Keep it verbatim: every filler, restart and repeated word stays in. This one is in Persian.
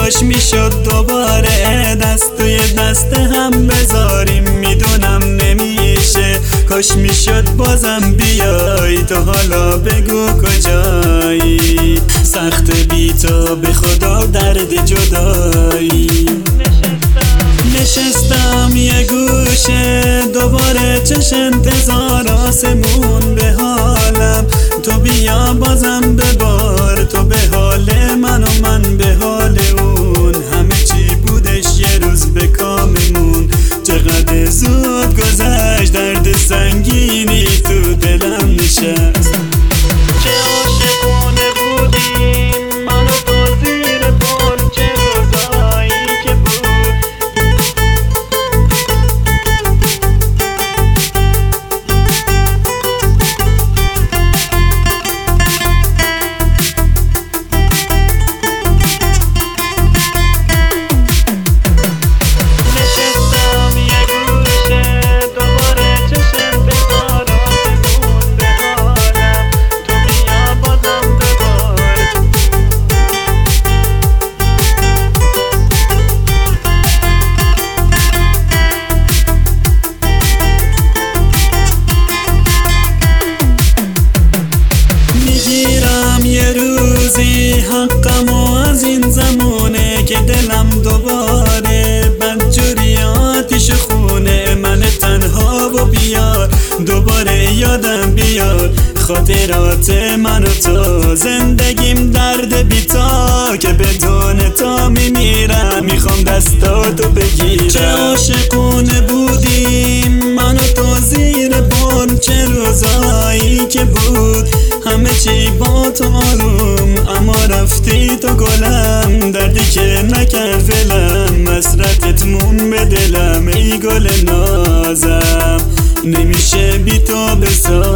کاش میشد دوباره دست توی دست هم بذاریم، میدونم نمیشه. کاش میشد بازم بیای تو، حالا بگو کجایی. سخت بی تو به خدا درد جدایی. نشستم یه گوشه دوباره چش انتظار آسمون به حالم. تو بیا بازم ببار، تو به حال من و من به حال اون. همه چی بودش یه روز به کاممون، چقدر زود گذشت، درد سنگینی تو دلم نشست. چه عاشقانه بودیم من و تو زیر بار، چه روزایی که بود. حقمو از این زمونه که دلم دوباره بدجوری آتیش خونه من تنها و بیار. دوباره یادم بیار خاطرات من و تو، زندگیم درد بیتا که بدون تو میمیرم. میخوام دستاتو بگیرم. چه عاشقونه بودیم من و تو زیر بار، چه روزایی که بود. همه چی با تو آروم، اما رفتی تو گلم. دردی که نکرد ولم، حسرتت مون به دلم. ای گل نازم نمیشه بی تو بسازم.